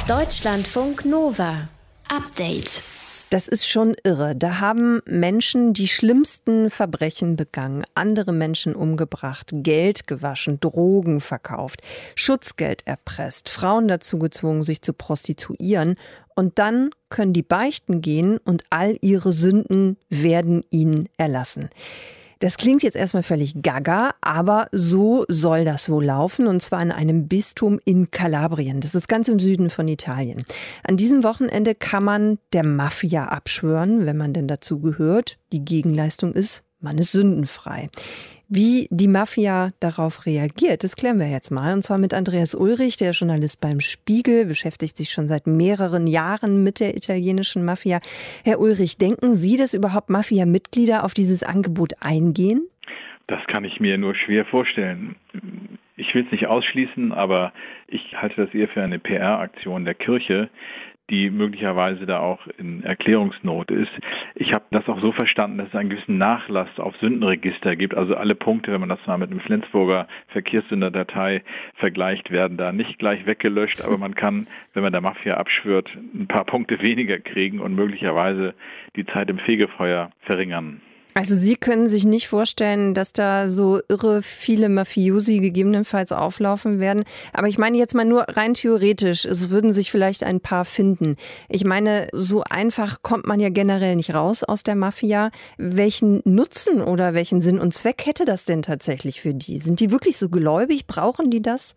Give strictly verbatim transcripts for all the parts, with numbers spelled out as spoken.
Deutschlandfunk Nova. Update. Das ist schon irre. Da haben Menschen die schlimmsten Verbrechen begangen, andere Menschen umgebracht, Geld gewaschen, Drogen verkauft, Schutzgeld erpresst, Frauen dazu gezwungen, sich zu prostituieren. Und dann können die beichten gehen und all ihre Sünden werden ihnen erlassen. Das klingt jetzt erstmal völlig gaga, aber so soll das wohl laufen, und zwar in einem Bistum in Kalabrien. Das ist ganz im Süden von Italien. An diesem Wochenende kann man der Mafia abschwören, wenn man denn dazu gehört. Die Gegenleistung ist, man ist sündenfrei. Wie die Mafia darauf reagiert, das klären wir jetzt mal. Und zwar mit Andreas Ulrich, der Journalist beim Spiegel, beschäftigt sich schon seit mehreren Jahren mit der italienischen Mafia. Herr Ulrich, denken Sie, dass überhaupt Mafia-Mitglieder auf dieses Angebot eingehen? Das kann ich mir nur schwer vorstellen. Ich will es nicht ausschließen, aber ich halte das eher für eine P R-Aktion der Kirche, die möglicherweise da auch in Erklärungsnot ist. Ich habe das auch so verstanden, dass es einen gewissen Nachlass auf Sündenregister gibt. Also alle Punkte, wenn man das mal mit einem Flensburger Verkehrssünderdatei vergleicht, werden da nicht gleich weggelöscht. Aber man kann, wenn man der Mafia abschwört, ein paar Punkte weniger kriegen und möglicherweise die Zeit im Fegefeuer verringern. Also Sie können sich nicht vorstellen, dass da so irre viele Mafiosi gegebenenfalls auflaufen werden. Aber ich meine jetzt mal nur rein theoretisch, es würden sich vielleicht ein paar finden. Ich meine, so einfach kommt man ja generell nicht raus aus der Mafia. Welchen Nutzen oder welchen Sinn und Zweck hätte das denn tatsächlich für die? Sind die wirklich so gläubig? Brauchen die das?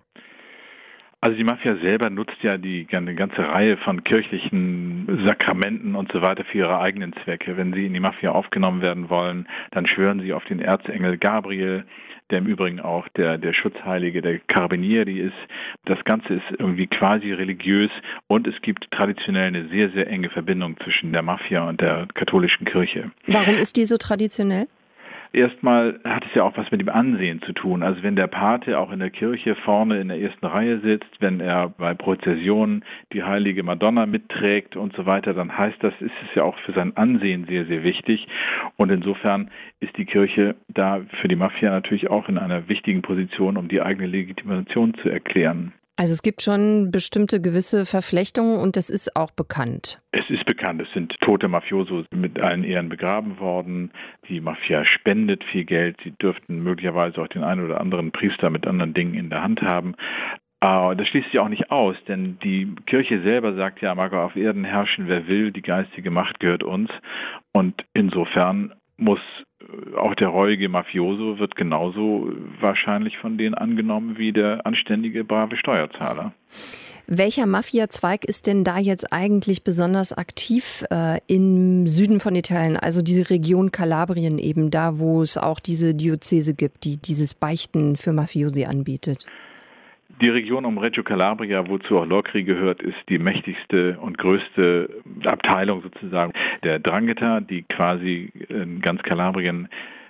Also die Mafia selber nutzt ja die eine ganze Reihe von kirchlichen Sakramenten und so weiter für ihre eigenen Zwecke. Wenn sie in die Mafia aufgenommen werden wollen, dann schwören sie auf den Erzengel Gabriel, der im Übrigen auch der, der Schutzheilige der Carabinieri ist. Das Ganze ist irgendwie quasi religiös, und es gibt traditionell eine sehr, sehr enge Verbindung zwischen der Mafia und der katholischen Kirche. Warum ist die so traditionell? Erstmal hat es ja auch was mit dem Ansehen zu tun. Also wenn der Pate auch in der Kirche vorne in der ersten Reihe sitzt, wenn er bei Prozessionen die heilige Madonna mitträgt und so weiter, dann heißt das, ist es ja auch für sein Ansehen sehr, sehr wichtig. Und insofern ist die Kirche da für die Mafia natürlich auch in einer wichtigen Position, um die eigene Legitimation zu erklären. Also es gibt schon bestimmte gewisse Verflechtungen, und das ist auch bekannt. Es ist bekannt, es sind tote Mafiosos mit allen Ehren begraben worden. Die Mafia spendet viel Geld. Sie dürften möglicherweise auch den einen oder anderen Priester mit anderen Dingen in der Hand haben. Aber das schließt sich auch nicht aus, denn die Kirche selber sagt ja, mag auf Erden herrschen, wer will, die geistige Macht gehört uns. Und insofern muss auch der reuige Mafioso wird genauso wahrscheinlich von denen angenommen wie der anständige, brave Steuerzahler. Welcher Mafia-Zweig ist denn da jetzt eigentlich besonders aktiv äh, im Süden von Italien, also diese Region Kalabrien eben, da wo es auch diese Diözese gibt, die dieses Beichten für Mafiosi anbietet? Die Region um Reggio Calabria, wozu auch Locri gehört, ist die mächtigste und größte Abteilung sozusagen der 'Ndrangheta, die quasi in ganz Kalabrien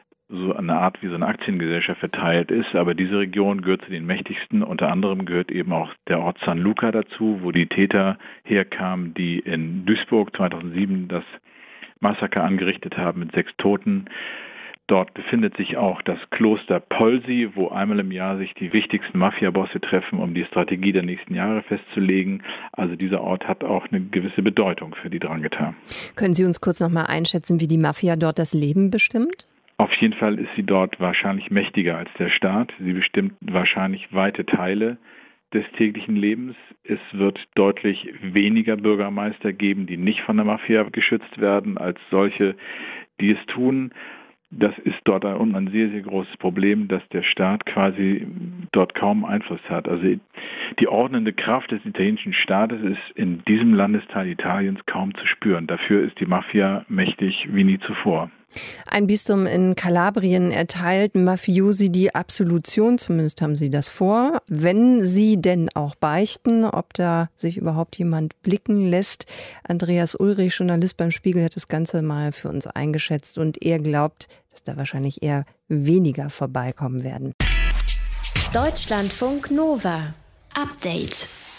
so eine Art wie so eine Aktiengesellschaft verteilt ist. Aber diese Region gehört zu den mächtigsten. Unter anderem gehört eben auch der Ort San Luca dazu, wo die Täter herkamen, die in Duisburg zweitausendsieben das Massaker angerichtet haben mit sechs Toten. Dort befindet sich auch das Kloster Polsi, wo einmal im Jahr sich die wichtigsten Mafia-Bosse treffen, um die Strategie der nächsten Jahre festzulegen. Also dieser Ort hat auch eine gewisse Bedeutung für die 'Ndrangheta. Können Sie uns kurz noch mal einschätzen, wie die Mafia dort das Leben bestimmt? Auf jeden Fall ist sie dort wahrscheinlich mächtiger als der Staat. Sie bestimmt wahrscheinlich weite Teile des täglichen Lebens. Es wird deutlich weniger Bürgermeister geben, die nicht von der Mafia geschützt werden, als solche, die es tun. Das ist dort unten ein sehr, sehr großes Problem, dass der Staat quasi dort kaum Einfluss hat. Also die ordnende Kraft des italienischen Staates ist in diesem Landesteil Italiens kaum zu spüren. Dafür ist die Mafia mächtig wie nie zuvor. Ein Bistum in Kalabrien erteilt Mafiosi die Absolution, zumindest haben sie das vor, wenn sie denn auch beichten, ob da sich überhaupt jemand blicken lässt. Andreas Ulrich, Journalist beim Spiegel, hat das Ganze mal für uns eingeschätzt, und er glaubt, dass da wahrscheinlich eher weniger vorbeikommen werden. Deutschlandfunk Nova. Update.